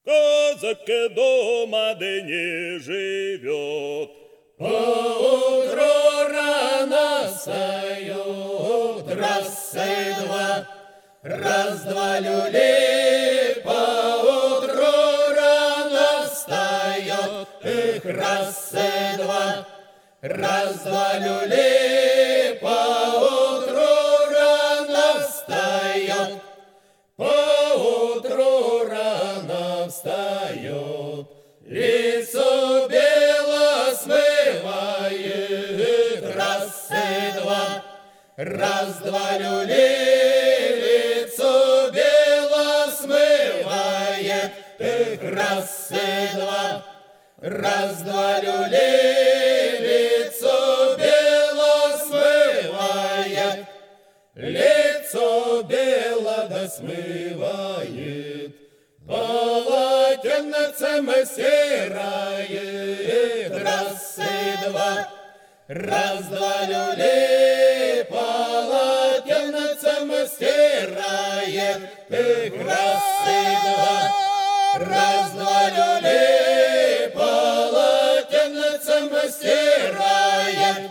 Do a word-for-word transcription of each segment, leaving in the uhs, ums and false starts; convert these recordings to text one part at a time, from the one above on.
казака дома да не живет. Поутру рано встают, раз и два, раз-два люли. Поутру рано встает, эх, раз и два, раз-два люли. Поутру рано встает, поутру рано встает, лицо бело смывает, раз и два, раз-два люли, лицо бело смывает, эх, раз и два, раз-два люли, лицо бело смывает, лицо бело да смывает, полотенцем стирает, раз и два, раз-два люли, полотенцем стирает, эх, раз и два, раз-два люли, полотенцем стирает,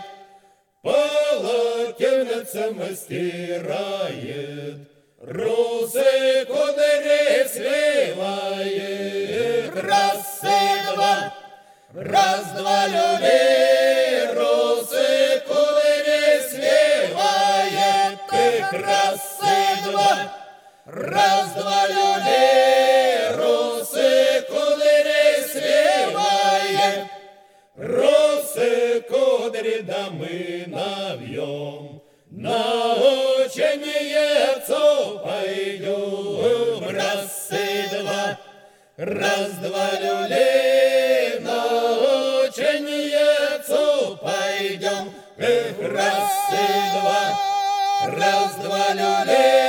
полотенцем стирает, русы кудри свивает, раз и два, раз-два люли, русы кудри свивает, эх, раз и два, раз-два люли, русы кудри свивает, русы кудри да мы навьем, на учение пойдем, раз и два, раз-два люли, на учение пойдем, эх, раз и два, раз-два люли.